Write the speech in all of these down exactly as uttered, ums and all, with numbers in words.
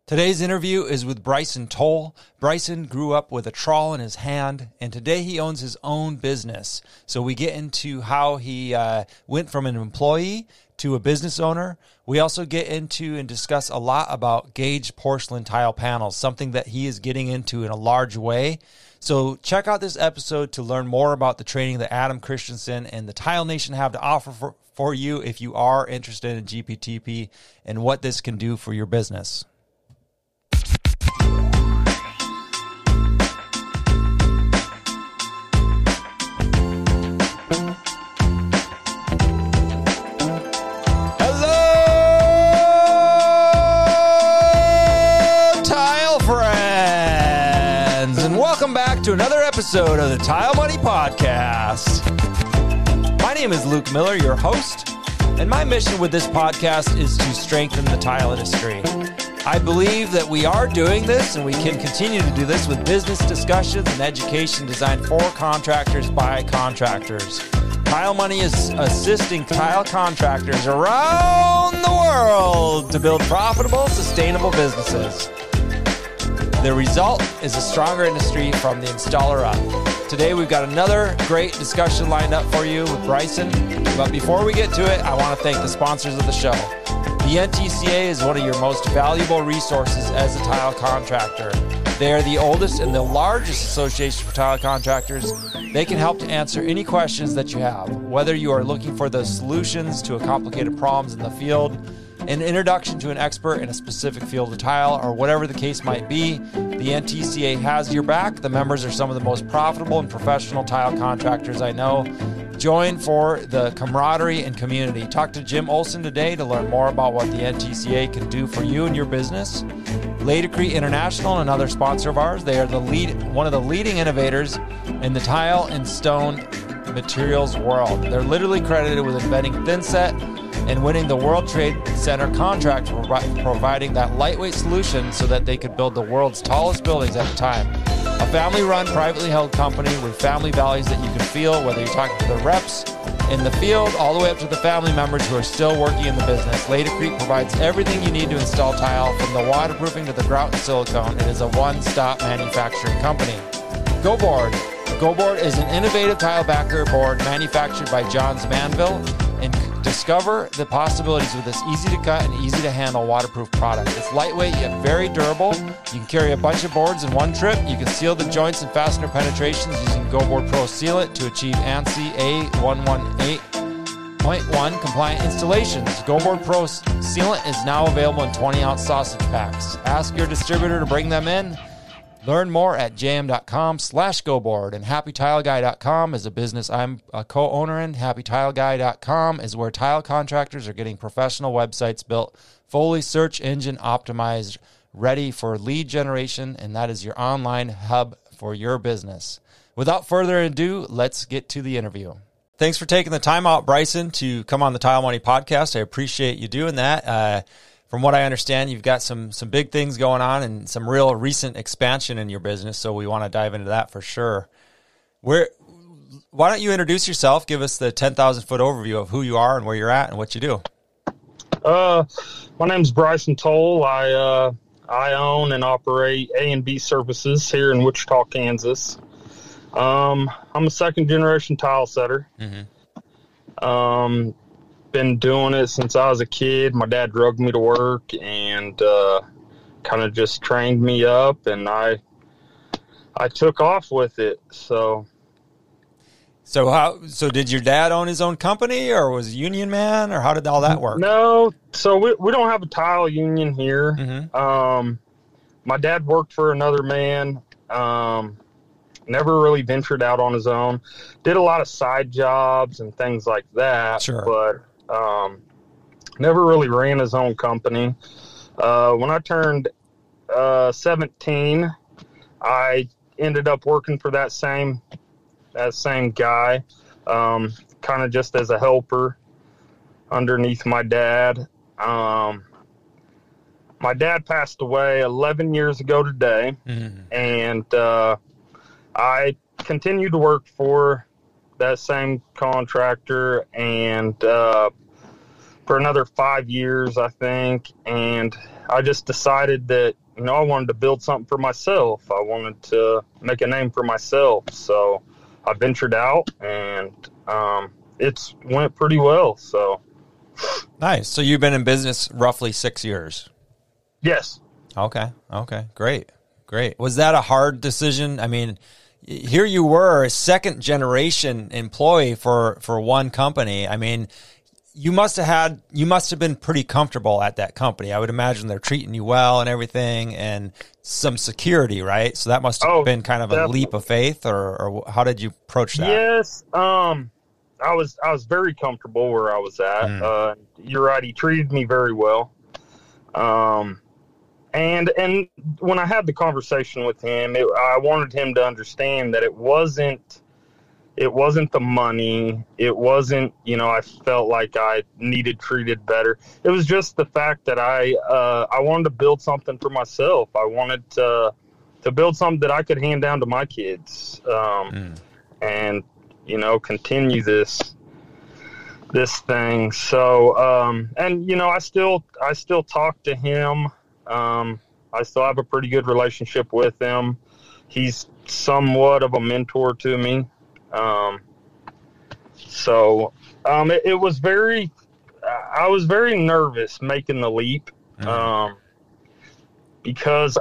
Today's interview is with Bryson Toll. Bryson grew up with a trawl in his hand, and today he owns his own business. So we get into how he uh, went from an employee to a business owner. We also get into and discuss a lot about Gage porcelain tile panels, something that he is getting into in a large way. So check out this episode to learn more about the training that Adam Christensen and the Tile Nation have to offer for, for you if you are interested in G P T P and what this can do for your business. Welcome back to another episode of the Tile Money Podcast. My name is Luke Miller, your host, and my mission with this podcast is to strengthen the tile industry. I believe that we are doing this, and we can continue to do this with business discussions and education designed for contractors by contractors. Tile Money is assisting tile contractors around the world to build profitable, sustainable businesses. The result is a stronger industry from the installer up. Today we've got another great discussion lined up for you with Bryson. But before we get to it, I want to thank the sponsors of the show. The N T C A is one of your most valuable resources as a tile contractor. They are the oldest and the largest association for tile contractors. They can help to answer any questions that you have, whether you are looking for the solutions to a complicated problems in the field, an introduction to an expert in a specific field of tile, or whatever the case might be. The N T C A has your back. The members are some of the most profitable and professional tile contractors I know. Join for the camaraderie and community. Talk to Jim Olson today to learn more about what the N T C A can do for you and your business. Laticrete International, another sponsor of ours. They are the lead, one of the leading innovators in the tile and stone materials world. They're literally credited with inventing thinset and winning the World Trade Center contract for providing that lightweight solution so that they could build the world's tallest buildings at the time. A family-run, privately held company with family values that you can feel, whether you're talking to the reps in the field all the way up to the family members who are still working in the business. Laticrete provides everything you need to install tile, from the waterproofing to the grout and silicone. It is a one-stop manufacturing company. GoBoard. GoBoard is an innovative tile backer board manufactured by Johns Manville, and discover the possibilities with this easy-to-cut and easy-to-handle waterproof product. It's lightweight yet very durable. You can carry a bunch of boards in one trip. You can seal the joints and fastener penetrations using GoBoard Pro Sealant to achieve ANSI A one eighteen point one compliant installations. GoBoard Pro Sealant is now available in twenty ounce sausage packs. Ask your distributor to bring them in. Learn more at jam.com slash GoBoard, and happy tile guy dot com is a business I'm a co-owner in. happy tile guy dot com is where tile contractors are getting professional websites built, fully search engine optimized, ready for lead generation, and that is your online hub for your business. Without further ado, let's get to the interview. Thanks for taking the time out, Bryson, to come on the Tile Money Podcast. I appreciate you doing that. Uh, From what I understand, you've got some some big things going on and some real recent expansion in your business, so we want to dive into that for sure. Where, why don't you introduce yourself, give us the ten thousand foot overview of who you are and where you're at and what you do. Uh, my name's Bryson Toll. I uh, I own and operate A and B Services here in Wichita, Kansas. Um, I'm a second generation tile setter. Mm-hmm. Um. Been doing it since I was a kid. My dad drugged me to work and uh, kind of just trained me up, and I I took off with it. So, so how? So did your dad own his own company, or was he a union man, or how did all that work? No, so we we don't have a tile union here. Mm-hmm. Um, my dad worked for another man. Um, never really ventured out on his own. Did a lot of side jobs and things like that. Sure, but. Um, never really ran his own company. Uh, when I turned uh, seventeen, I ended up working for that same that same guy, um, kind of just as a helper underneath my dad. Um, my dad passed away eleven years ago today, mm-hmm. and uh, I continued to work for that same contractor, and uh, for another five years, I think. And I just decided that, you know, I wanted to build something for myself. I wanted to make a name for myself. So I ventured out, and um, it's went pretty well. So nice. So you've been in business roughly six years. Yes. Okay. Okay. Great. Great. Was that a hard decision? I mean, here you were, a second generation employee for, for one company. I mean, you must have had, you must have been pretty comfortable at that company. I would imagine they're treating you well and everything, and some security, right? So that must have Oh, been kind of definitely. a leap of faith, or, or how did you approach that? Yes. Um, I was, I was very comfortable where I was at. Mm. Uh, you're right. He treated me very well. Um, and, and when I had the conversation with him, it, I wanted him to understand that it wasn't, it wasn't the money. It wasn't, you know, I felt like I needed treated better. It was just the fact that I, uh, I wanted to build something for myself. I wanted to, to build something that I could hand down to my kids. Um, Mm. and, you know, continue this, this thing. So, um, and, you know, I still, I still talk to him. Um, I still have a pretty good relationship with him. He's somewhat of a mentor to me. Um, so, um, it, it was very, I was very nervous making the leap, Mm. um, because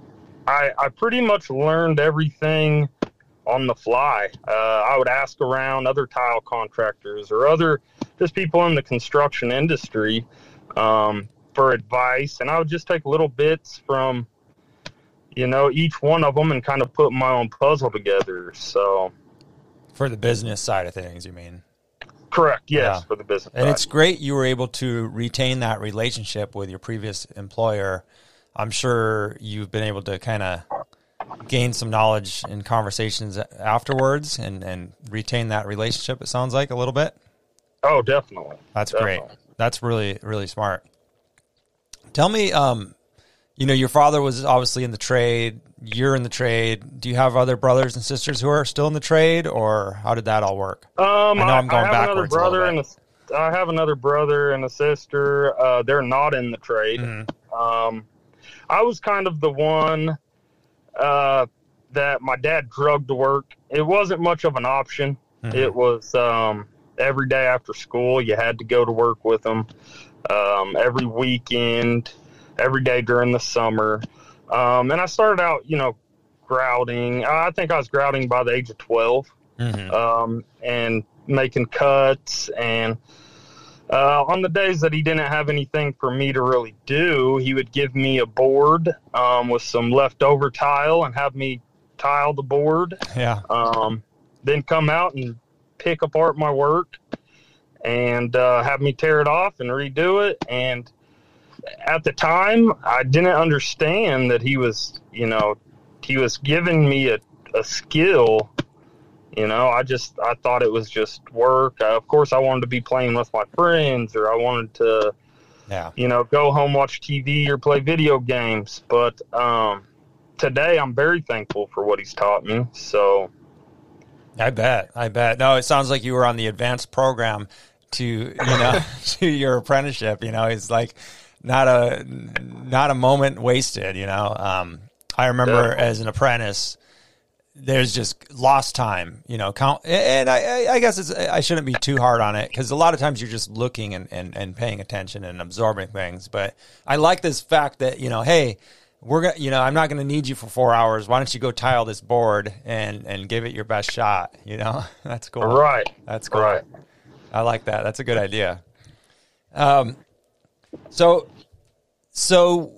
I, I pretty much learned everything on the fly. Uh, I would ask around other tile contractors or other, just people in the construction industry, um, for advice. And I would just take little bits from, you know, each one of them and kind of put my own puzzle together. So, For the business side of things, you mean? correct. Yes. Yeah. For the business And side. it's great you were able to retain that relationship with your previous employer. I'm sure you've been able to kind of gain some knowledge in conversations afterwards and, and retain that relationship, it sounds like, a little bit. Oh, definitely. That's Definitely. great. That's really, really smart. Tell me, um, you know, your father was obviously in the trade. You're in the trade. Do you have other brothers and sisters who are still in the trade, or how did that all work? Um, I know I'm going I have another backwards a little brother bit. and a, I have another brother and a sister. Uh, they're not in the trade. Mhm. Um, I was kind of the one uh, that my dad drugged to work. It wasn't much of an option. Mhm. It was um, every day after school, you had to go to work with them. Um, every weekend, every day during the summer. Um, and I started out, you know, grouting. I think I was grouting by the age of twelve. Mhm. Um, and making cuts. And uh, on the days that he didn't have anything for me to really do, he would give me a board um, with some leftover tile and have me tile the board. Yeah. Um, then come out and pick apart my work and uh, have me tear it off and redo it. And at the time, I didn't understand that he was, you know, he was giving me a, a skill. You know, I just, I thought it was just work. Uh, of course, I wanted to be playing with my friends, or I wanted to, Yeah. you know, go home, watch T V or play video games. But um, today I'm very thankful for what he's taught me. So, I bet. I bet. No, it sounds like you were on the advanced program to, you know, to your apprenticeship. You know, it's like not a not a moment wasted, you know. Um, I remember Definitely. as an apprentice, there's just lost time, you know, count. And I, I guess it's, I shouldn't be too hard on it, because a lot of times you're just looking and, and, and paying attention and absorbing things. But I like this fact that, you know, hey, we're going to, you know, I'm not going to need you for four hours. Why don't you go tile this board and, and give it your best shot? You know, that's cool. right. That's cool. Right. I like that. That's a good idea. Um, so, so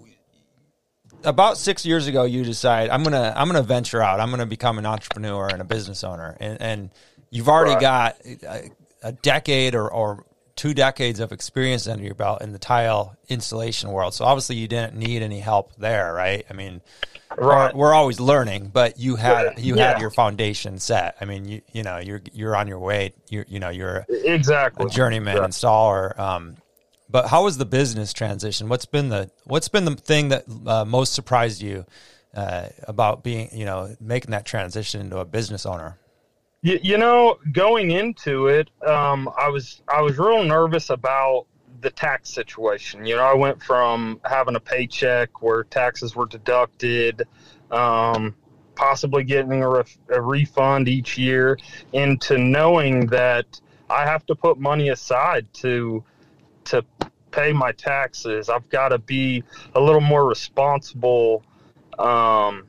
about six years ago, you decide I'm gonna I'm gonna venture out. I'm gonna become an entrepreneur and a business owner, and and you've already Right. got a, a decade or or two decades of experience under your belt in the tile installation world. So obviously, you didn't need any help there, right? I mean, Right. we're, we're always learning, but you had you Yeah. had your foundation set. I mean, you you know you're you're on your way. You're you know you're Exactly. a journeyman Yeah. installer. Um, but how was the business transition? What's been the what's been the thing that uh, most surprised you uh, about being you know making that transition into a business owner? You, you know, going into it, um, I was I was real nervous about the tax situation. You know, I went from having a paycheck where taxes were deducted, um, possibly getting a, ref- a refund each year, into knowing that I have to put money aside to to pay my taxes. I've got to be a little more responsible. Um,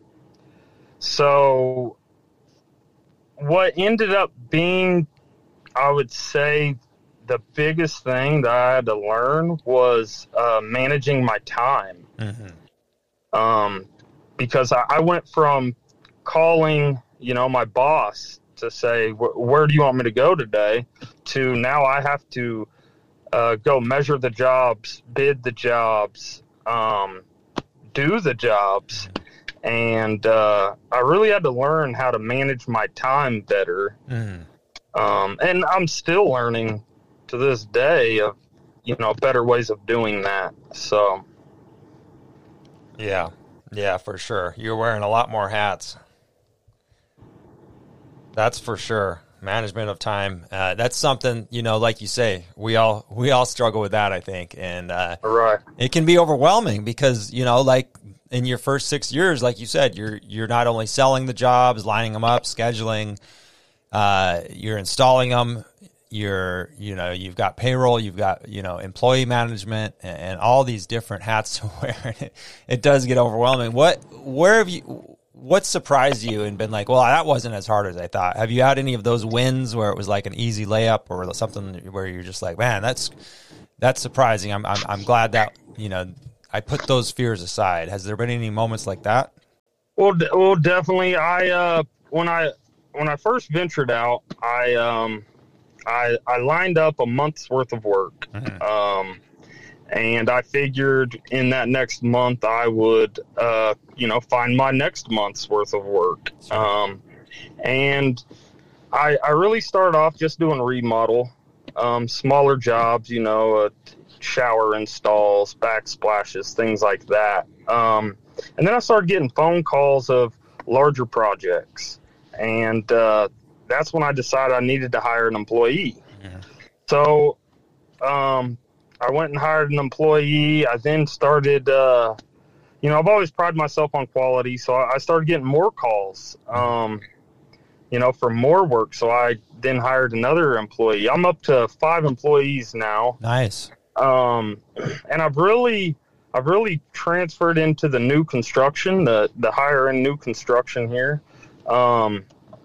so what ended up being, I would say, the biggest thing that I had to learn was uh, managing my time. Mm-hmm. Um, because I, I went from calling, you know, my boss to say, where do you want me to go today? To now I have to uh, go measure the jobs, bid the jobs, um, do the jobs. And uh, I really had to learn how to manage my time better. Mm. Um, and I'm still learning to this day of, you know, better ways of doing that. So. Yeah. Yeah, for sure. You're wearing a lot more hats. That's for sure. Management of time. Uh, that's something, you know, like you say, we all, we all struggle with that, I think. And uh, right. It can be overwhelming because, you know, like in your first six years, like you said, you're, you're not only selling the jobs, lining them up, scheduling, uh, you're installing them, you're, you know, you've got payroll, you've got, you know, employee management and, and all these different hats to wear. It, it does get overwhelming. What, where have you, what surprised you and been like, well, that wasn't as hard as I thought? Have you had any of those wins where it was like an easy layup or something where you're just like, man, that's, that's surprising. I'm, I'm, I'm glad that, you know, I put those fears aside. Has there been any moments like that? Well, well, definitely. I, uh, when I, when I first ventured out, I, um, I, I lined up a month's worth of work. Mm-hmm. Um, and I figured in that next month I would, uh, you know, find my next month's worth of work. Sure. Um, and I, I really started off just doing remodel, um, smaller jobs, you know, uh, shower installs, backsplashes, things like that. Um, and then I started getting phone calls of larger projects. And, uh, that's when I decided I needed to hire an employee. Yeah. So, um, I went and hired an employee. I then started, uh, you know, I've always prided myself on quality. So I started getting more calls, um, you know, for more work. So I then hired another employee. I'm up to five employees now. Nice. Um, and I've really, I've really transferred into the new construction, the, the higher end new construction here. Um,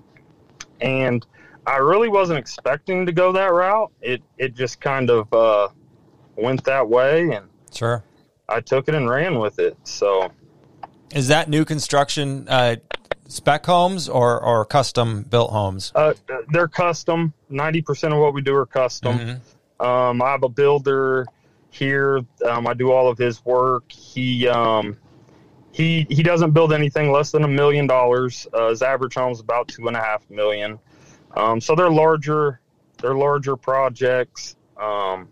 And I really wasn't expecting to go that route. It it just kind of uh, went that way, and sure, I took it and ran with it. So, is that new construction uh, spec homes or, or custom built homes? Uh, they're custom. ninety percent of what we do are custom. Mm-hmm. Um, I have a builder here. Um, I do all of his work. He um, he he doesn't build anything less than a million dollars. Uh, his average home is about two and a half million. Um, so they're larger. They're larger projects. Um,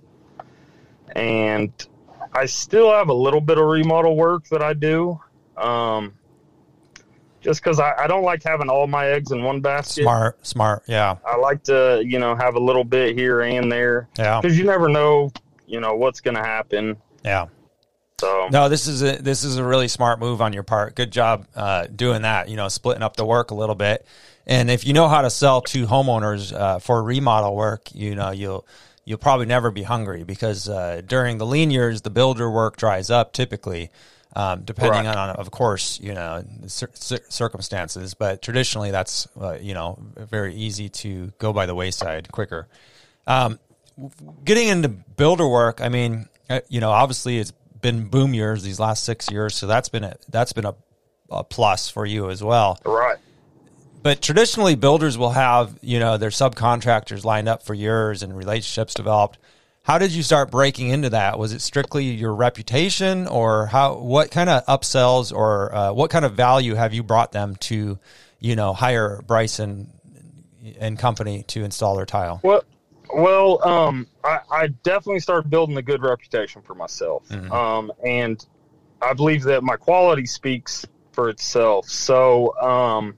and I still have a little bit of remodel work that I do. Um, just because I, I don't like having all my eggs in one basket. Smart, smart, yeah. I like to, you know, have a little bit here and there. Yeah. Because you never know, you know, what's going to happen. Yeah. So no, this is a this is a really smart move on your part. Good job uh, doing that. You know, splitting up the work a little bit. And if you know how to sell to homeowners uh, for remodel work, you know you'll you'll probably never be hungry because uh, during the lean years, the builder work dries up typically, um, depending right. on, of course, you know cir- circumstances. But traditionally, that's uh, you know very easy to go by the wayside quicker. Um, getting into builder work, I mean, uh, you know, obviously it's been boom years these last six years, so that's been a that's been a, a plus for you as well. Right. But traditionally, builders will have, you know, their subcontractors lined up for years and relationships developed. How did you start breaking into that? Was it strictly your reputation, or how? What kind of upsells or uh, what kind of value have you brought them to, you know, hire Bryson and company to install their tile? Well, well, um, I, I definitely started building a good reputation for myself, mm-hmm. um, and I believe that my quality speaks for itself. So. Um,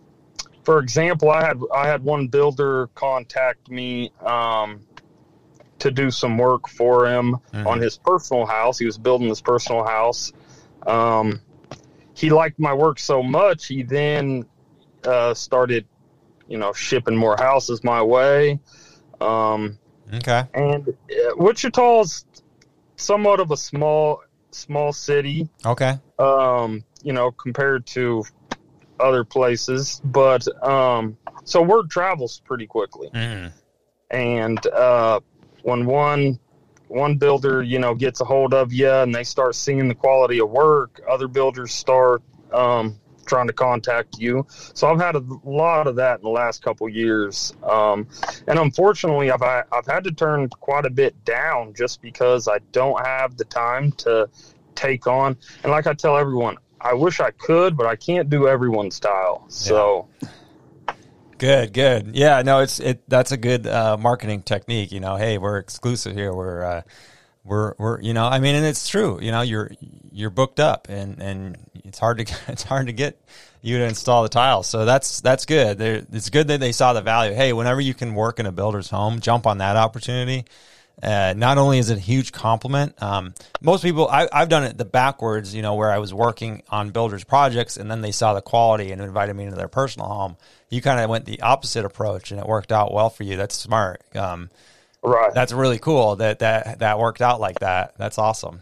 For example, I had I had one builder contact me um, to do some work for him mm-hmm. on his personal house. He was building his personal house. Um, he liked my work so much, he then uh, started, you know, shipping more houses my way. Um, okay. And uh, Wichita's somewhat of a small, small city. Okay. Um, you know, compared to other places, but um, so word travels pretty quickly. Mm. And uh, when one one builder, you know, gets a hold of you and they start seeing the quality of work, other builders start um, trying to contact you. So I've had a lot of that in the last couple of years, um, and unfortunately, I've I've had to turn quite a bit down just because I don't have the time to take on. And like I tell everyone, I wish I could, but I can't do everyone's style. So. Yeah. Good, good. Yeah, no, it's it. That's a good uh, marketing technique. You know, hey, we're exclusive here. We're uh, we're we're you know, I mean, and it's true. You know, you're you're booked up, and, and it's hard to it's hard to get you to install the tiles. So that's that's good. They're, it's good that they saw the value. Hey, whenever you can work in a builder's home, jump on that opportunity. Uh, not only is it a huge compliment, um, most people, I, I've done it the backwards, you know, where I was working on builders projects and then they saw the quality and invited me into their personal home. You kind of went the opposite approach and it worked out well for you. That's smart. Um, right. That's really cool that, that, that worked out like that. That's awesome.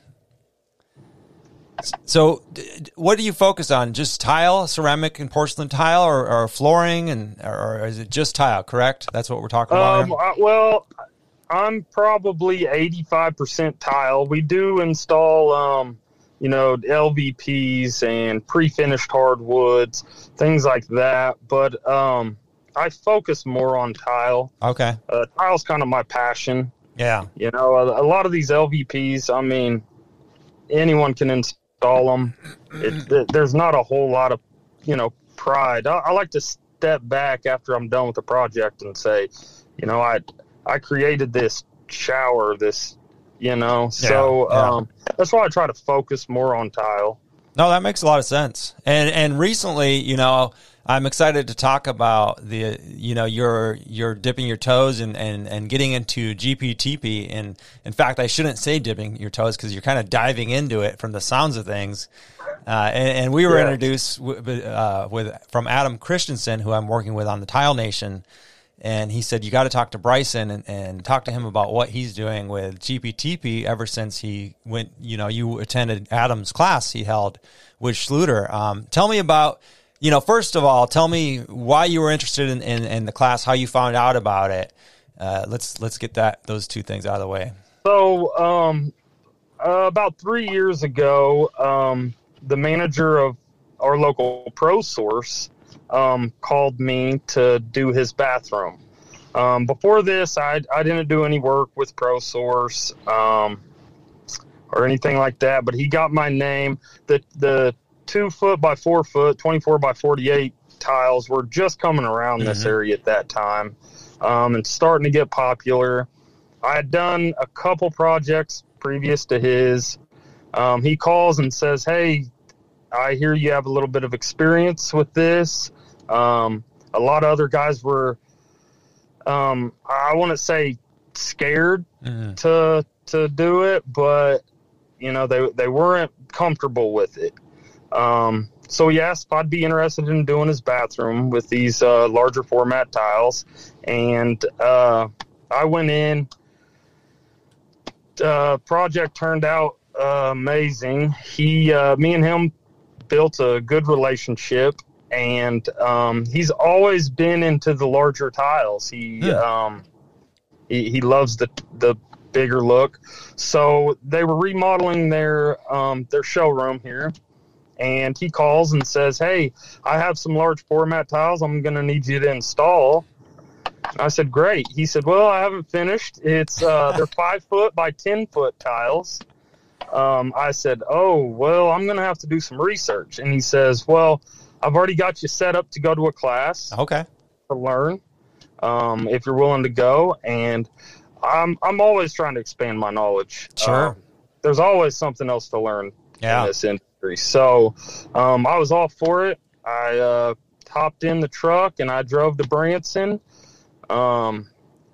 So d- what do you focus on? Just tile, ceramic and porcelain tile, or, or flooring, and, or is it just tile, correct? That's what we're talking about Um, here? I, well, I'm probably eighty-five percent tile. We do install, um, you know, L V Ps and pre-finished hardwoods, things like that. But um, I focus more on tile. Okay. Uh, tile's kind of my passion. Yeah. You know, a, a lot of these L V Ps, I mean, anyone can install them. It, it, there's not a whole lot of, you know, pride. I, I like to step back after I'm done with the project and say, you know, I I created this shower, this, you know, so yeah, yeah. Um, that's why I try to focus more on tile. No, that makes a lot of sense. And and recently, you know, I'm excited to talk about the, you know, you're you're dipping your toes and, and, and getting into G P T P. And in fact, I shouldn't say dipping your toes because you're kind of diving into it from the sounds of things. Uh, and, and we were Yeah. introduced with, uh, with from Adam Christensen, who I'm working with on the Tile Nation. And he said, you got to talk to Bryson and, and talk to him about what he's doing with G P T P ever since he went, you know, you attended Adam's class he held with Schluter. Um, tell me about, you know, first of all, tell me why you were interested in, in, in the class, how you found out about it. Uh, let's, let's get that, those two things out of the way. So um, uh, about three years ago, um, the manager of our local Pro Source um, called me to do his bathroom. Um, before this, I, I didn't do any work with Pro Source um, or anything like that, but he got my name. The, the two foot by four foot, twenty-four by forty-eight tiles were just coming around mm-hmm. this area at that time um, and starting to get popular. I had done a couple projects previous to his. Um, he calls and says, hey, I hear you have a little bit of experience with this. Um, a lot of other guys were, um, I wouldn't say scared mm-hmm. to to do it, but, you know, they, they weren't comfortable with it. Um, so he asked if I'd be interested in doing his bathroom with these uh, larger format tiles. And uh, I went in. Uh, project turned out uh, amazing. He, uh, me and him built a good relationship, and um, he's always been into the larger tiles. He yeah. um, he, he loves the the bigger look. So they were remodeling their um, their showroom here, and he calls and says, "Hey, I have some large format tiles. I'm going to need you to install." I said, great. He said, well, I haven't finished. It's uh, they're five foot by ten foot tiles. Um, I said, oh, well, I'm going to have to do some research. And he says, well, I've already got you set up to go to a class. Okay. To learn, um, if you're willing to go. And I'm I'm always trying to expand my knowledge. Sure. Um, there's always something else to learn yeah. in this industry. So um, I was all for it. I uh, hopped in the truck and I drove to Branson. Um,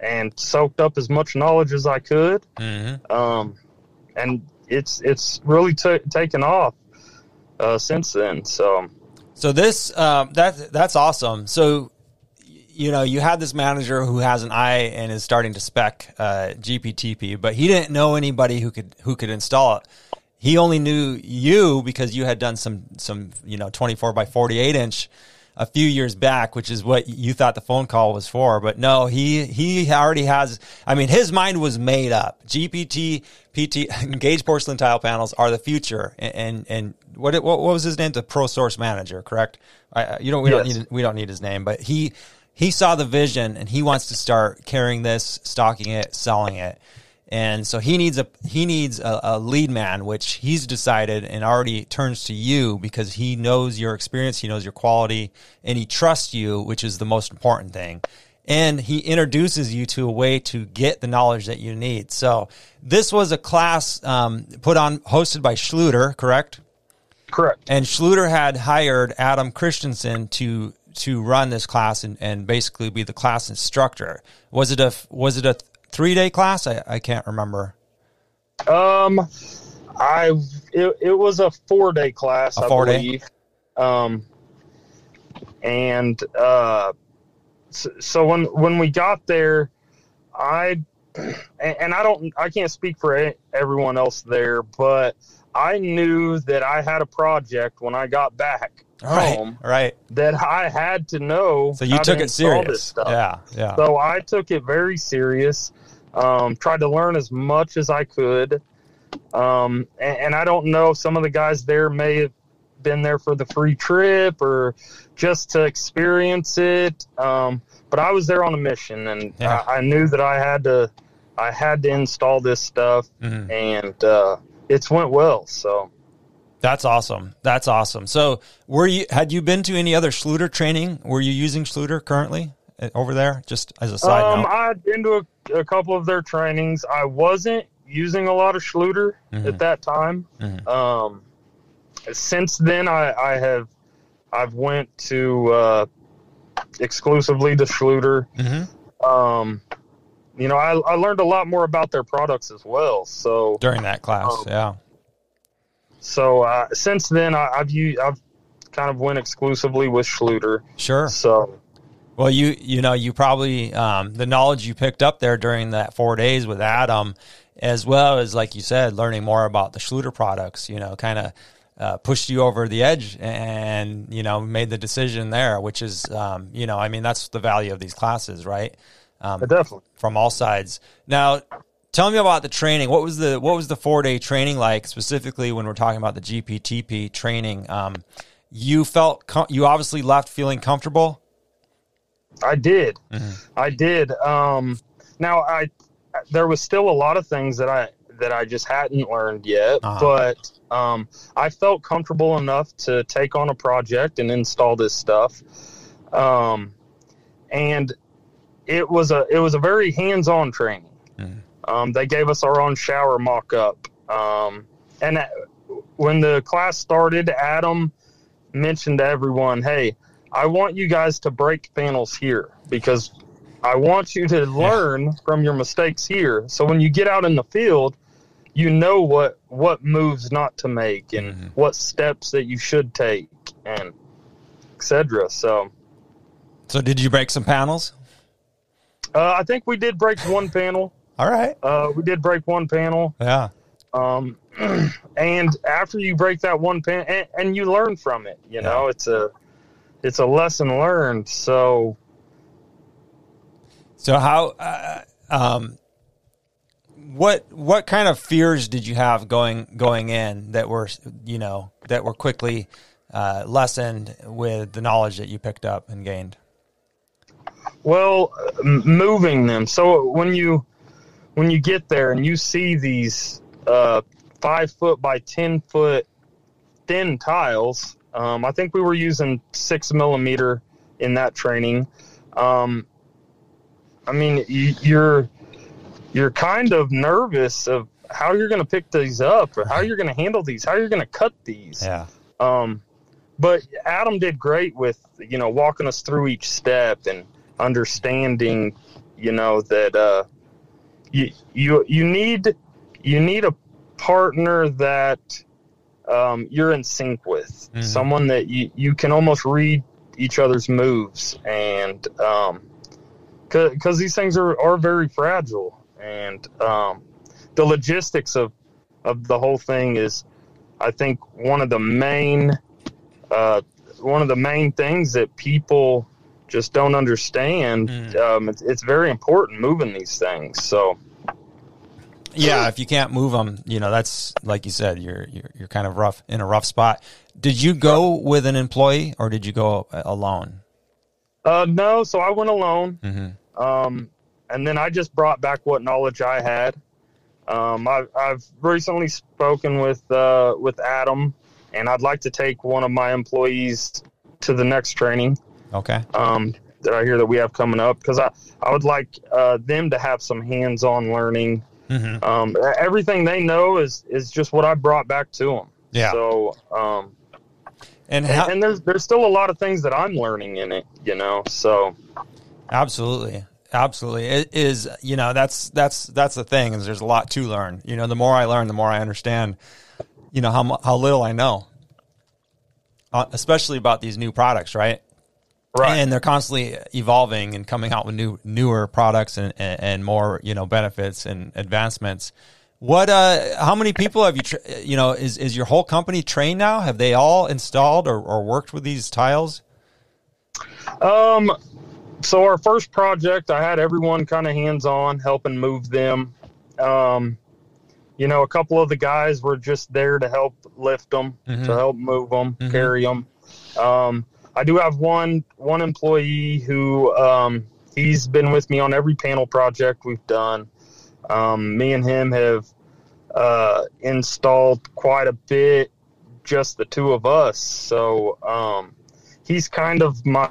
and soaked up as much knowledge as I could. Mm-hmm. Um, and it's it's really t- taken off uh, since then. So, so this um, that that's awesome. So, you know, you had this manager who has an eye and is starting to spec uh, G P T P, but he didn't know anybody who could who could install it. He only knew you because you had done some some you know twenty-four by forty-eight inch a few years back, which is what you thought the phone call was for. But no, he he already has. I mean, his mind was made up. G P T P T Engaged porcelain tile panels are the future. And and, and what, what what was his name? The Pro Source manager, correct? I, you don't we yes. don't need we don't need his name, but he he saw the vision and he wants to start carrying this, stocking it, selling it. And so he needs a he needs a, a lead man, which he's decided and already turns to you because he knows your experience, he knows your quality, and he trusts you, which is the most important thing. And he introduces you to a way to get the knowledge that you need. So this was a class um, put on, hosted by Schluter, correct? Correct. And Schluter had hired Adam Christensen to to run this class and, and basically be the class instructor. Was it a was it a three-day class? I, I can't remember. Um, I it, it was a four-day class, A I four-day? believe. Um, and uh, so, so when when we got there, I and, and I don't I can't speak for a, everyone else there, but I knew that I had a project when I got back Right, home right. that I had to know. So you how took to it install serious. this stuff. Yeah, yeah. So I took it very serious. Um, tried to learn as much as I could. Um, and, and I don't know, some of the guys there may have been there for the free trip or just to experience it. Um, but I was there on a mission, and Yeah. I, I knew that I had to, I had to install this stuff, Mhm. and uh, it's went well. So That's awesome. That's awesome. So were you, had you been to any other Schluter training? Were you using Schluter currently over there? Just as a side um, note. I'd been to a, a couple of their trainings. I wasn't using a lot of Schluter Mhm. at that time. Mhm. Um, since then, I, I have I've went to uh, exclusively to Schluter. Mm-hmm. Um, you know, I, I learned a lot more about their products as well. So During that class, Um, yeah. so uh, since then, I, I've used, I've kind of went exclusively with Schluter. Sure. So Well, you you know, you probably, um, the knowledge you picked up there during that four days with Adam, as well as, like you said, learning more about the Schluter products, you know, kind of uh, pushed you over the edge and, you know, made the decision there, which is, um, you know, I mean, that's the value of these classes, right? Um, definitely. from all sides. Now, tell me about the training. What was the what was the four day training like, specifically when we're talking about the G P T P training? Um, you felt com- you obviously left feeling comfortable. I did. Mm-hmm. I did. Um, now, I there was still a lot of things that I that I just hadn't learned yet, Uh-huh. but um, I felt comfortable enough to take on a project and install this stuff. Um, and it was a it was a very hands-on training. Mm-hmm. Um, they gave us our own shower mock-up, um, and uh, when the class started, Adam mentioned to everyone, "Hey, I want you guys to break panels here because I want you to learn from your mistakes here. So when you get out in the field, you know what, what moves not to make and Mhm. what steps that you should take and et cetera." So So, did you break some panels? uh, I think we did break one panel. All right. Uh, we did break one panel. Yeah. Um, and after you break that one pan, and, and you learn from it, you know, it's a, it's a lesson learned. So, So how, uh, um, what what kind of fears did you have going going in that were, you know, that were quickly uh, lessened with the knowledge that you picked up and gained? well, m- moving them. So when you when you get there and you see these uh, five foot by ten foot thin tiles, um, I think we were using six millimeter in that training. Um, I mean, you, you're you're kind of nervous of how you're going to pick these up or how you're going to handle these, how you're going to cut these. Yeah. Um, but Adam did great with, you know, walking us through each step and understanding you know, that uh, you you you need you need a partner that um, you're in sync with, mm-hmm. someone that you, you can almost read each other's moves, and um, because these things are, are very fragile, and um, the logistics of of the whole thing is, I think, one of the main uh, one of the main things that people just don't understand. Mm. Um, it's, it's very important moving these things. So, yeah, if you can't move them, you know, that's like you said, you're you're, you're kind of rough in a rough spot. Did you go with an employee, or did you go alone? Uh, no, so I went alone, mm-hmm. um, and then I just brought back what knowledge I had. Um, I've, I've recently spoken with uh, with Adam, and I'd like to take one of my employees to the next training. Okay. Um, that I hear that we have coming up, because I, I would like uh, them to have some hands-on learning. Mm-hmm. Um, everything they know is, is just what I brought back to them. Yeah. So, um, and, how- and, and there's there's still a lot of things that I'm learning in it, you know. So, absolutely. Absolutely. It is, you know, that's, that's, that's the thing, is there's a lot to learn. You know, the more I learn, the more I understand, you know, how, how little I know, uh, especially about these new products, right? Right. And they're constantly evolving and coming out with new, newer products and, and, and more, you know, benefits and advancements. What, uh, how many people have you, tra- you know, is, is your whole company trained now? Have they all installed or, or worked with these tiles? Um, So our first project, I had everyone kind of hands-on, helping move them. Um, you know, a couple of the guys were just there to help lift them, mm-hmm. to help move them, mm-hmm. carry them. Um, I do have one one employee who um, he's been with me on every panel project we've done. Um, me and him have uh, installed quite a bit, just the two of us. So um, he's kind of my,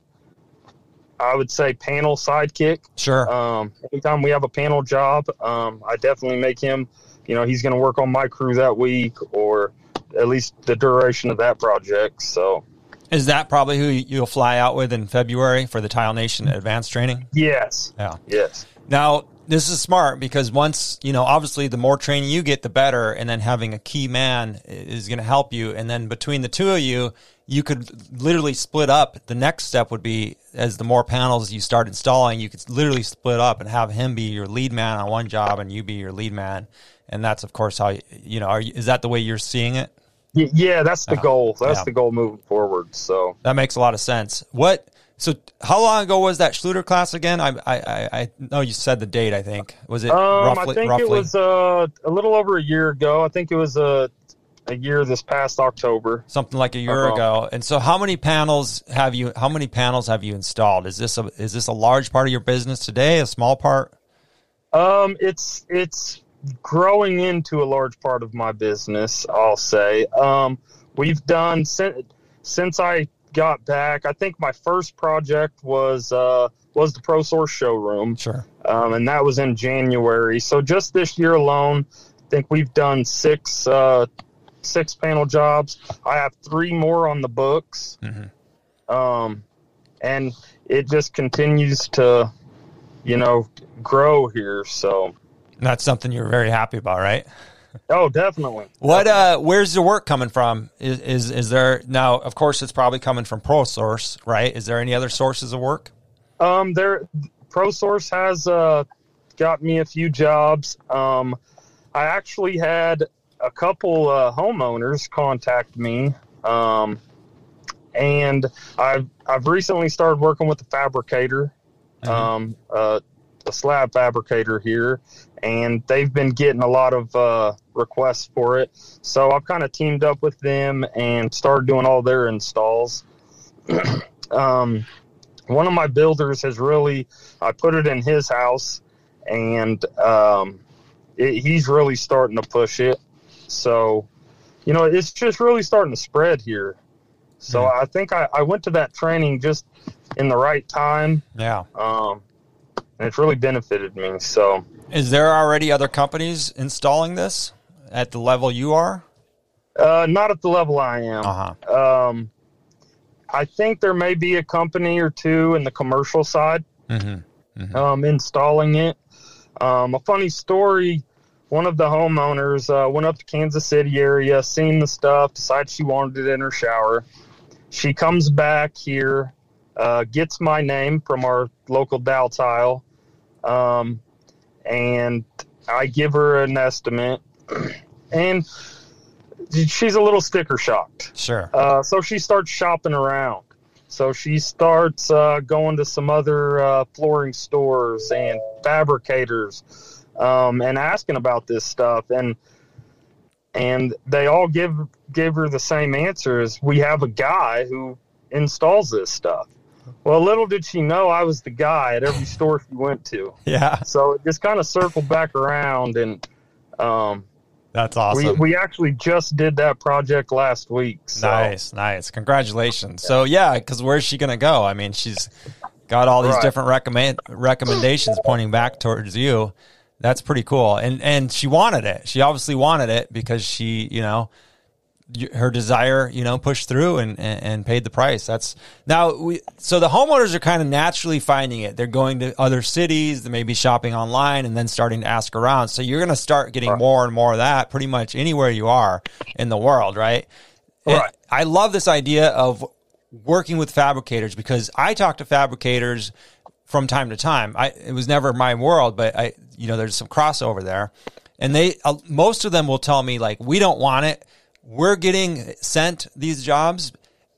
I would say, panel sidekick. Sure. Um, anytime we have a panel job, um, I definitely make him, you know, he's going to work on my crew that week, or at least the duration of that project. So, is that probably who you'll fly out with in February for the Tile Nation Advanced Training? Yes. Yeah. Yes. Now, this is smart, because once, you know, obviously the more training you get, the better. And then having a key man is going to help you. And then between the two of you, you could literally split up. The next step would be, as the more panels you start installing, you could literally split up and have him be your lead man on one job and you be your lead man. And that's, of course, how, you know, are you, is that the way you're seeing it? Yeah, that's the uh, goal. That's yeah. the goal moving forward. So that makes a lot of sense. What, so how long ago was that Schluter class again? I I I know you said the date. I think was it um, roughly? I think roughly? it was uh, a little over a year ago. I think it was a a year this past October, something like a year uh-huh. ago. And so, how many panels have you? How many panels have you installed? Is this a is this a large part of your business today? A small part? Um, it's it's growing into a large part of my business, I'll say. Um, we've done since since I got back. I think my first project was uh, was the ProSource showroom. Sure. Um, and that was in January. So just this year alone, I think we've done six uh, six panel jobs. I have three more on the books. Mm-hmm. Um, and it just continues to, you know, grow here. So that's something you're very happy about, right? Oh, definitely. What, uh, where's the work coming from? Is, is, is there now, of course, it's probably coming from ProSource, right? Is there any other sources of work? Um, there, ProSource has, uh, got me a few jobs. Um, I actually had a couple, uh, homeowners contact me. Um, and I've, I've recently started working with a fabricator, mm-hmm. um, uh, a slab fabricator here, and they've been getting a lot of uh, requests for it. So I've kind of teamed up with them and started doing all their installs. um, one of my builders has really, I put it in his house, and um, it, he's really starting to push it. So, you know, it's just really starting to spread here. So mm. I think I, I went to that training just in the right time. Yeah. Um, and it's really benefited me. So, is there already other companies installing this at the level you are? Uh, not at the level I am. Uh-huh. Um, I think there may be a company or two in the commercial side. Mm-hmm. mm-hmm. um, installing it. Um, a funny story, one of the homeowners uh, went up to Kansas City area, seen the stuff, decided she wanted it in her shower. She comes back here, uh, gets my name from our local Dow Tile, um, and I give her an estimate, and she's a little sticker shocked. Sure. Uh, so she starts shopping around. So she starts uh, going to some other uh, flooring stores and fabricators um, and asking about this stuff. And and they all give give her the same answer as, we have a guy who installs this stuff. Well, little did she know I was the guy at every store she went to. Yeah. So it just kind of circled back around, and um, that's awesome. We, we actually just did that project last week. So. Nice, nice. Congratulations. Yeah. So, yeah, because where's she going to go? I mean, she's got all these right. different recommend recommendations pointing back towards you. That's pretty cool. And and she wanted it. She obviously wanted it because she, you know, her desire, you know, pushed through and, and, and paid the price. That's now we, so the homeowners are kind of naturally finding it. They're going to other cities, they may be shopping online and then starting to ask around. So you're going to start getting more and more of that pretty much anywhere you are in the world. Right. Right. I love this idea of working with fabricators, because I talk to fabricators from time to time. I, it was never my world, but I, you know, there's some crossover there, and they, uh, most of them will tell me like, we don't want it. We're getting sent these jobs.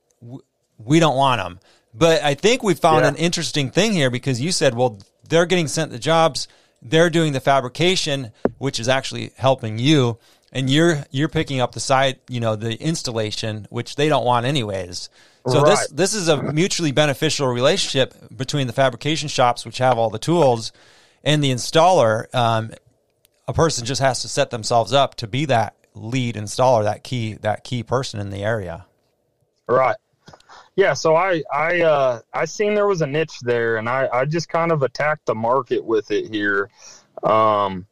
We don't want them. But I think we found yeah. an interesting thing here, because you said, well, they're getting sent the jobs. They're doing the fabrication, which is actually helping you. And you're, you're picking up the side, you know, the installation, which they don't want anyways. So right. this, this is a mutually beneficial relationship between the fabrication shops, which have all the tools, and the installer. Um, a person just has to set themselves up to be that lead installer, that key that key person in the area. Right. Yeah, so I I uh I seen there was a niche there, and I I just kind of attacked the market with it here. Um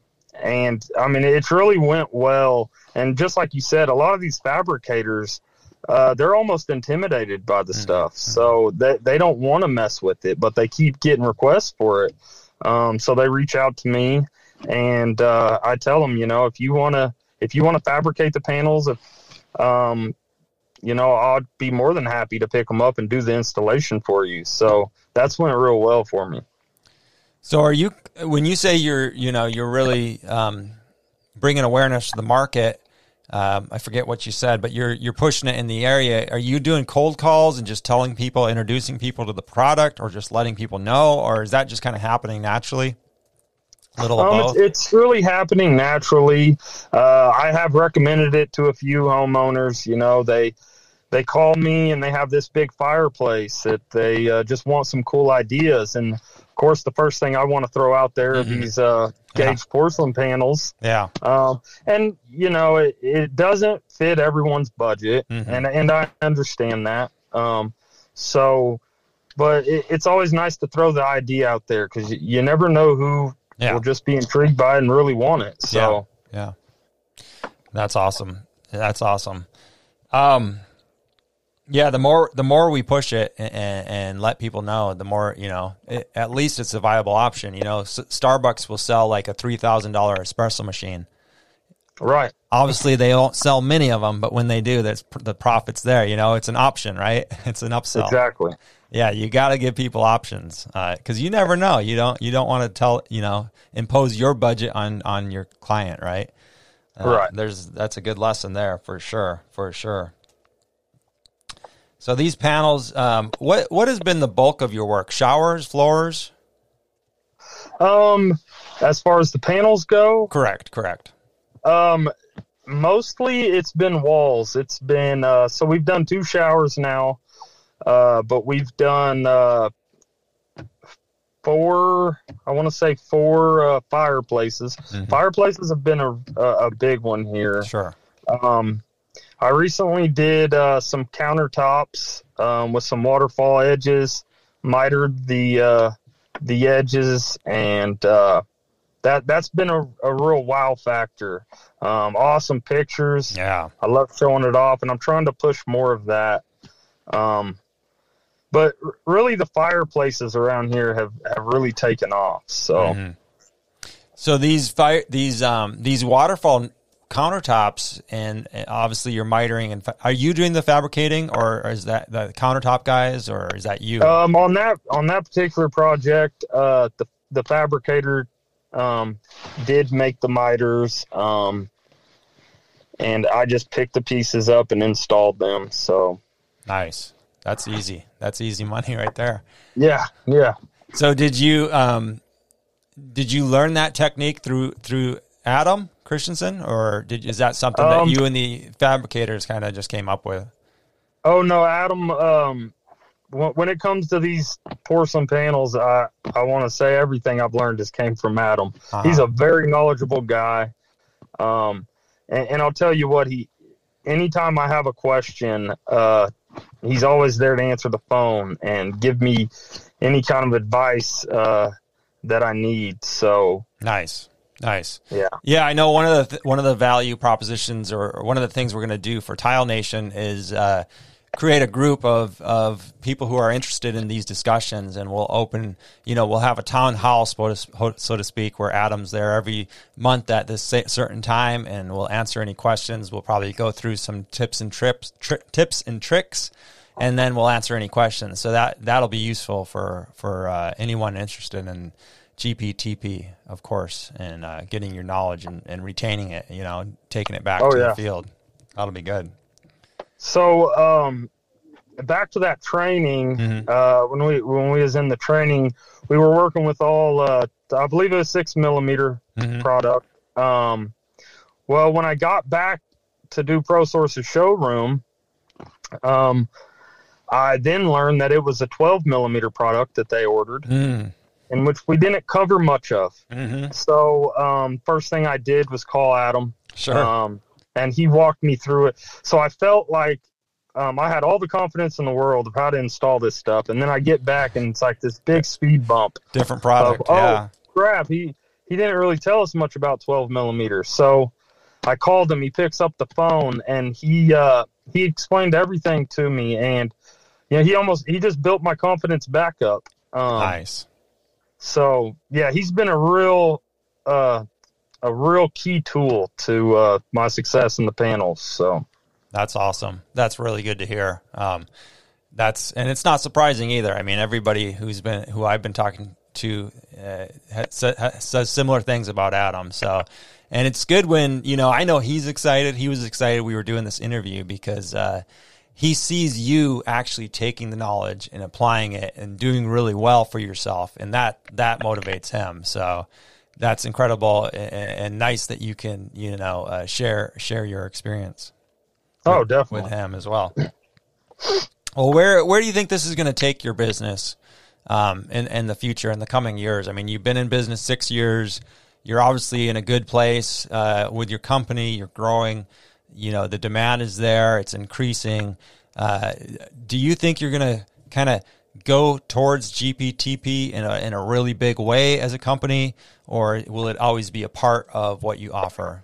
and I mean, it's really went well, and just like you said, a lot of these fabricators, uh they're almost intimidated by the mm-hmm. stuff. So they they don't want to mess with it, but they keep getting requests for it. Um so they reach out to me, and uh I tell them, you know, if you want to If you want to fabricate the panels, if, um, you know, I'd be more than happy to pick them up and do the installation for you. So that's went real well for me. So are you, when you say you're, you know, you're really um, bringing awareness to the market, um, I forget what you said, but you're you're pushing it in the area. Are you doing cold calls and just telling people, introducing people to the product, or just letting people know, or is that just kind of happening naturally? Little um, it's, it's really happening naturally. Uh, I have recommended it to a few homeowners. You know, they they call me and they have this big fireplace that they uh, just want some cool ideas. And of course, the first thing I want to throw out there mm-hmm. are these uh, gauge yeah. porcelain panels. Yeah. Um, and you know, it, it doesn't fit everyone's budget, mm-hmm. and and I understand that. Um, so, but it, it's always nice to throw the idea out there, because you, you never know who. Yeah. We'll just be intrigued by it and really want it. So yeah, yeah. That's awesome. That's awesome. Um, yeah, the more the more we push it and, and let people know, the more, you know, it, at least it's a viable option. You know, S- Starbucks will sell like a three thousand dollar espresso machine. Right. Obviously, they don't sell many of them, but when they do, that's the profit's there. You know, it's an option, right? It's an upsell. Exactly. Yeah, you got to give people options, because uh, you never know. You don't you don't want to tell, you know, impose your budget on, on your client, right? Uh, right. There's that's a good lesson there for sure, for sure. So these panels, um, what what has been the bulk of your work? Showers, floors? Um, as far as the panels go, correct, correct. Um, mostly it's been walls. It's been uh, so we've done two showers now. Uh, but we've done uh, four, I want to say four uh, fireplaces. Mm-hmm. Fireplaces have been a, a, a big one here. Sure. Um, I recently did uh, some countertops um, with some waterfall edges, mitered the uh, the edges, and uh, that, that's been a, a real wow factor. Um, awesome pictures. Yeah. I love showing it off, and I'm trying to push more of that. Um, but r- really the fireplaces around here have, have really taken off. So, mm-hmm. so these fire, these, um, these waterfall countertops, and obviously you're mitering, and fa- are you doing the fabricating, or is that the countertop guys, or is that you? Um, on that, on that particular project, uh, the, the fabricator, um, did make the miters, um, and I just picked the pieces up and installed them. So nice. That's easy. That's easy money right there. Yeah. Yeah. So did you, um, did you learn that technique through, through Adam Christensen, or did, is that something Um, that you and the fabricators kind of just came up with? Oh no, Adam, um, when, when it comes to these porcelain panels, I, I want to say everything I've learned just came from Adam. Uh-huh. He's a very knowledgeable guy. Um, and, and I'll tell you what, he, anytime I have a question, uh, he's always there to answer the phone and give me any kind of advice, uh, that I need. So nice. Nice. Yeah. Yeah. I know one of the, th- one of the value propositions, or, or one of the things we're going to do for Tile Nation is, uh, create a group of, of people who are interested in these discussions, and we'll open, you know, we'll have a town hall, so to, so to speak, where Adam's there every month at this certain time, and we'll answer any questions. We'll probably go through some tips and trips, tri- tips and tricks, and then we'll answer any questions. So that, that'll be useful for, for, uh, anyone interested in G P T P, of course, and, uh, getting your knowledge and, and retaining it, you know, taking it back oh, to yeah. the field. That'll be good. So, um, back to that training, Mm-hmm. uh, when we, when we was in the training, we were working with all, uh, I believe it was six millimeter Mm-hmm. product. Um, well, when I got back to do ProSource's showroom, um, I then learned that it was a twelve millimeter product that they ordered, Mm. in which we didn't cover much of. Mm-hmm. So, um, first thing I did was call Adam. Sure. Um, and he walked me through it. So I felt like, um, I had all the confidence in the world of how to install this stuff. And then I get back and it's like this big speed bump. Different product. Of, oh, yeah. crap. He, he didn't really tell us much about twelve millimeters. So I called him, he picks up the phone, and he, uh, he explained everything to me. And, you know, he almost, he just built my confidence back up. Um, Nice. So yeah, he's been a real, uh, a real key tool to, uh, my success in the panels. So That's awesome. That's really good to hear. Um, that's, and it's not surprising either. I mean, everybody who's been, who I've been talking to, uh, has, has, says similar things about Adam. So, and it's good when, you know, I know he's excited. He was excited we were doing this interview because, uh, he sees you actually taking the knowledge and applying it and doing really well for yourself. And that, that motivates him. So that's incredible and, and nice that you can, you know, uh, share, share your experience. Oh, with, definitely. with him as well. Well, where, where do you think this is going to take your business, um, in, in the future, in the coming years? I mean, you've been in business six years, you're obviously in a good place, uh, with your company, you're growing. You know, the demand is there, it's increasing. Uh, do you think you're going to kind of go towards G P T P in a, in a really big way as a company, or will it always be a part of what you offer?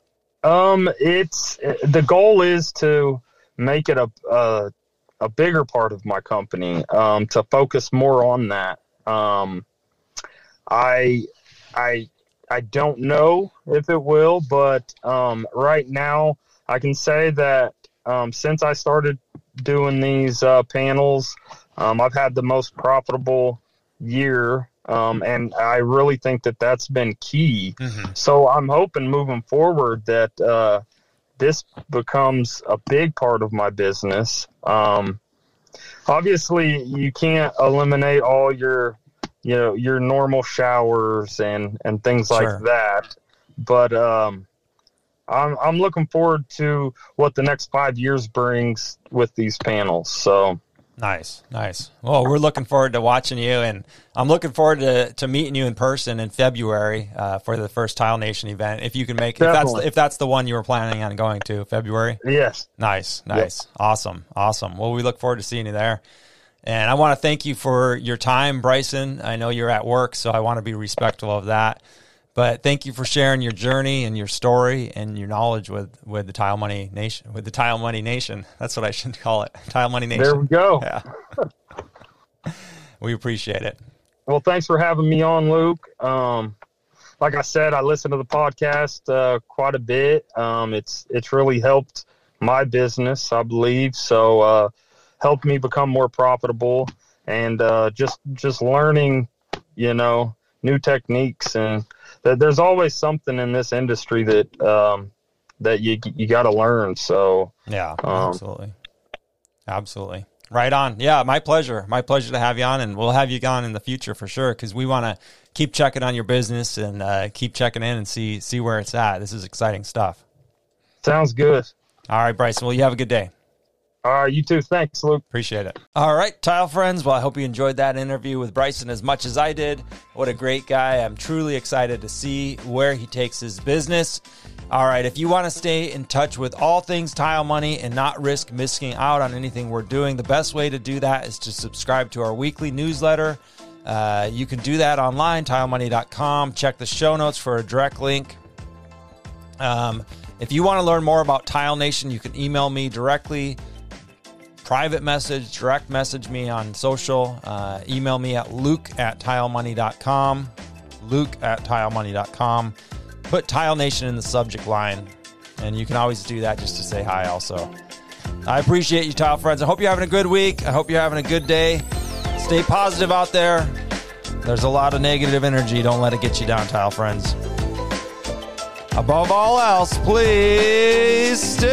Um, it's, the goal is to make it a, a, a bigger part of my company, um, to focus more on that. Um, I, I, I don't know if it will, but, um, right now, I can say that, um, since I started doing these, uh, panels, um, I've had the most profitable year. Um, and I really think that that's been key. Mm-hmm. So I'm hoping moving forward that, uh, this becomes a big part of my business. Um, obviously you can't eliminate all your, you know, your normal showers and, and things Sure. like that. But, um, I'm I'm looking forward to what the next five years brings with these panels. So nice, nice. Well, we're looking forward to watching you, and I'm looking forward to, to meeting you in person in February uh, for the first Tile Nation event. If you can make, if that's Definitely. if that's the one you were planning on going to, February. yes, Nice, nice, awesome, awesome. Well, we look forward to seeing you there. And I want to thank you for your time, Bryson. I know you're at work, so I want to be respectful of that. But thank you for sharing your journey and your story and your knowledge with, with the Tile Money Nation, with the Tile Money Nation. That's what I should call it. Tile Money Nation. there we go. Yeah. We appreciate it. Well, thanks for having me on, Luke. Um, like I said, I listen to the podcast uh, quite a bit. Um, it's it's really helped my business, I believe. So uh, helped me become more profitable, and uh, just just learning, you know, new techniques. And th- there's always something in this industry that um, that you you got to learn. So yeah, um, absolutely, absolutely. Right on. Yeah, my pleasure. My pleasure to have you on, and we'll have you on in the future for sure, because we want to keep checking on your business and uh, keep checking in and see see where it's at. This is exciting stuff. Sounds good. All right, Bryson. Well, you have a good day. All right, you too. Thanks, Luke. Appreciate it. All right, tile friends. Well, I hope you enjoyed that interview with Bryson as much as I did. What a great guy. I'm truly excited to see where he takes his business. All right, if you want to stay in touch with all things Tile Money and not risk missing out on anything we're doing, the best way to do that is to subscribe to our weekly newsletter. Uh, you can do that online, tile money dot com. Check the show notes for a direct link. Um, if you want to learn more about Tile Nation, you can email me directly, private message, direct message me on social. Uh, email me at luke at tile money dot com, luke at tile money dot com. Put Tile Nation in the subject line, and you can always do that just to say hi also. I appreciate you, tile friends. I hope you're having a good week. I hope you're having a good day. Stay positive out there. There's a lot of negative energy. Don't let it get you down, tile friends. Above all else, please stay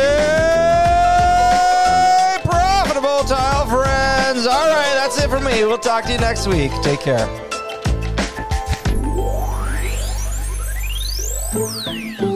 profitable, tile friends. All right, that's it for me. We'll talk to you next week. Take care. Thank you.